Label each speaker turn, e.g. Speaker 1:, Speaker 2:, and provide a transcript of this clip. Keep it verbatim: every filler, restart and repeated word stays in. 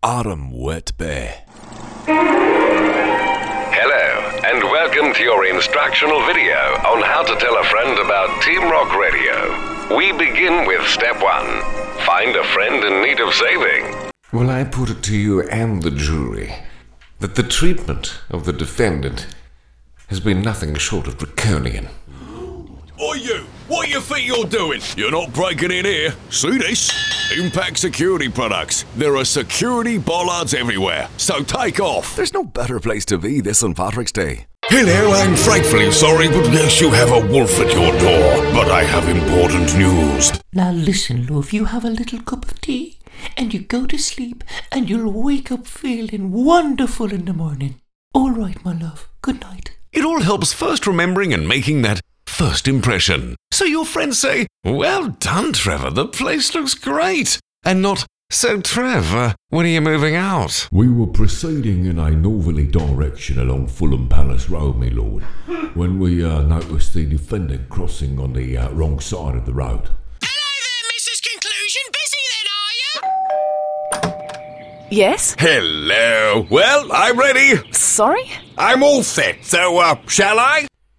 Speaker 1: Autumn Wet Bear.
Speaker 2: Hello, and welcome to your instructional video on how to tell a friend about Team Rock Radio. We begin with step one. Find a friend in need of saving.
Speaker 3: Well, I put it to you and the jury that the treatment of the defendant has been nothing short of draconian.
Speaker 1: Oi you! What you think you're doing? You're not breaking in here. See this? Impact Security Products. There are security bollards everywhere, so take off.
Speaker 4: There's no better place to be this Saint Patrick's Day.
Speaker 5: Hello, I'm frightfully sorry, but yes, you have a wolf at your door. But I have important news.
Speaker 6: Now listen, love, you have a little cup of tea, and you go to sleep, and you'll wake up feeling wonderful in the morning. All right, my love. Good night.
Speaker 4: It all helps first remembering and making that first impression. So your friends say, "Well done, Trevor, the place looks great." And not, "So, Trevor, when are you moving out?"
Speaker 7: We were proceeding in a northerly direction along Fulham Palace Road, my lord, when we uh, noticed the defendant crossing on the uh, wrong side of the road.
Speaker 8: Hello there, Missus Conclusion. Busy then, are you?
Speaker 9: Yes?
Speaker 5: Hello. Well, I'm ready.
Speaker 9: Sorry?
Speaker 5: I'm all set, so, uh, shall I?